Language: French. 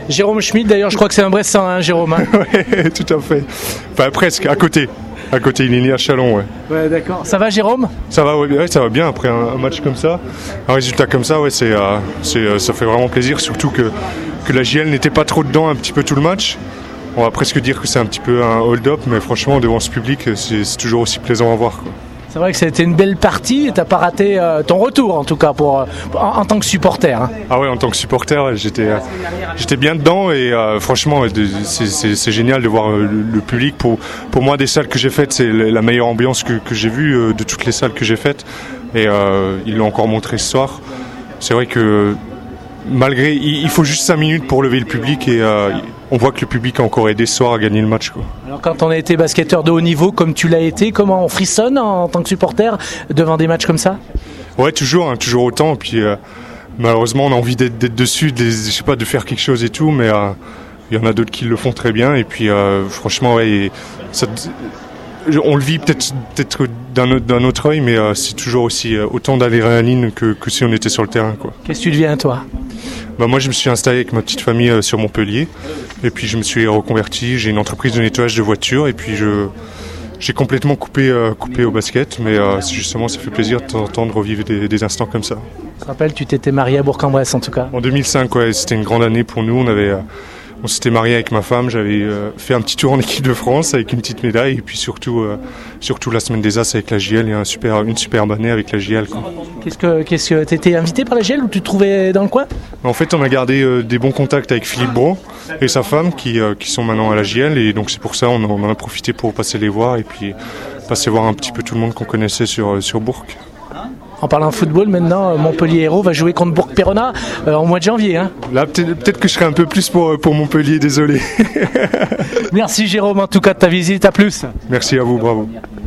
Jérôme Schmidt, d'ailleurs, je crois que c'est un Bressan, hein, Jérôme. Hein. Ouais, tout à fait. Enfin, presque, à côté. À côté, il est né à Chalon, ouais. Ouais, d'accord. Ça va, Jérôme ? Ça va, ouais, ça va bien après un match comme ça. Un résultat comme ça, ouais, ça fait vraiment plaisir, surtout que la JL n'était pas trop dedans un petit peu tout le match. On va presque dire que c'est un petit peu un hold-up, mais franchement, devant ce public, c'est toujours aussi plaisant à voir, quoi. C'est vrai que ça a été une belle partie et t'as pas raté ton retour, en tout cas, en tant que supporter. Hein. Ah ouais, en tant que supporter, ouais, j'étais bien dedans et franchement, c'est génial de voir le public. Pour moi, des salles que j'ai faites, c'est la meilleure ambiance que j'ai vue de toutes les salles que j'ai faites. Et ils l'ont encore montré ce soir. C'est vrai que malgré, il faut juste 5 minutes pour lever le public et on voit que le public a encore aidé ce soir à gagner le match, quoi. Alors quand on a été basketteur de haut niveau comme tu l'as été, comment on frissonne en tant que supporter devant des matchs comme ça ? Ouais, toujours autant. Puis malheureusement, on a envie d'être dessus, je sais pas, de faire quelque chose et tout, mais il y en a d'autres qui le font très bien. Et puis franchement, ouais, on le vit peut-être d'un autre œil, mais c'est toujours aussi autant d'adrénaline que si on était sur le terrain, quoi. Qu'est-ce que tu deviens, toi ? Moi, je me suis installé avec ma petite famille sur Montpellier, et puis je me suis reconverti. J'ai une entreprise de nettoyage de voitures, et puis j'ai complètement coupé au basket, mais justement, ça fait plaisir de t'entendre revivre des instants comme ça. Je te rappelle, tu t'étais marié à Bourg-en-Bresse, en tout cas. En 2005, ouais, c'était une grande année pour nous. On s'était marié avec ma femme, j'avais fait un petit tour en équipe de France avec une petite médaille, et puis surtout la semaine des As avec la JL, et une superbe année avec la JL, quoi. Qu'est-ce que t'étais invité par la JL ou tu te trouvais dans le coin ? En fait, on a gardé des bons contacts avec Philippe Brault et sa femme qui sont maintenant à la JL, et donc c'est pour ça on en a profité pour passer les voir et puis passer voir un petit peu tout le monde qu'on connaissait sur Bourg. En parlant football, maintenant, Montpellier Hérault va jouer contre Bourg-Perona au mois de janvier. Hein. Là, peut-être que je serai un peu plus pour Montpellier, désolé. Merci Jérôme, en tout cas, de ta visite. À plus. Merci à vous, bravo.